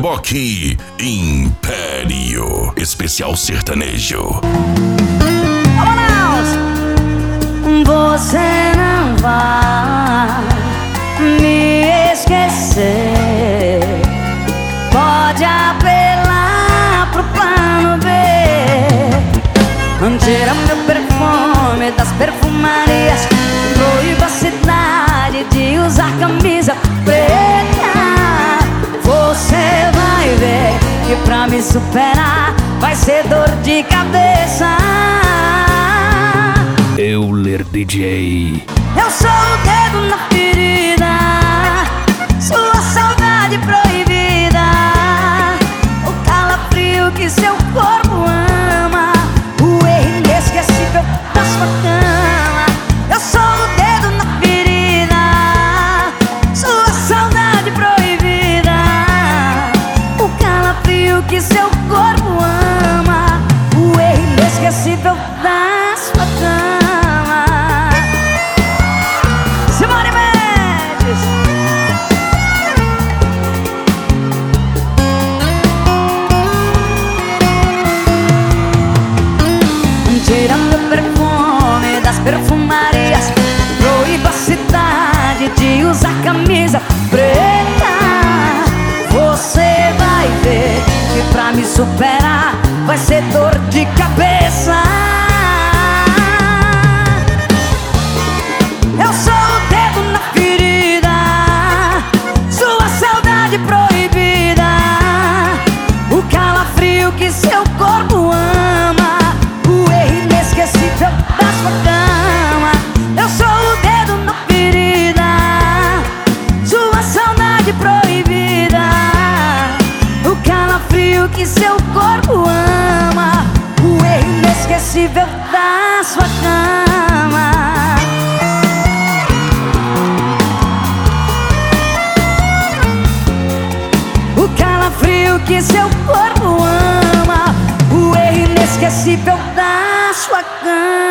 Rock Império Especial Sertanejo. Você não vai me esquecer. Pode apelar pro plano B. Tira meu perfume das perfumarias. Proíba a cidade de usar camisa preta. Você vai ver que pra me superar vai ser dor de cabeça. Euler DJ. Eu sou o dedo na ferida, sua saudade proibida, o calafrio que seu corpo ama, o erro inesquecível da sua cama. Eu sou o dedo na ferida, sua saudade proibida, o calafrio que seu corpo ama, o erro inesquecível da sua cama. Tira meu perfume das perfumarias. Proíba a cidade de usar camisa preta. Você vai ver que pra me superar vai ser dor de cabeça. Eu sou o dedo na ferida, sua saudade proibida, o calafrio que seu corpo ama, inesquecível da sua cama. Eu sou o dedo na ferida, sua saudade proibida, o calafrio que seu corpo ama, o erro inesquecível da sua cama. O calafrio que seu corpo ama, o erro inesquecível da sua cama.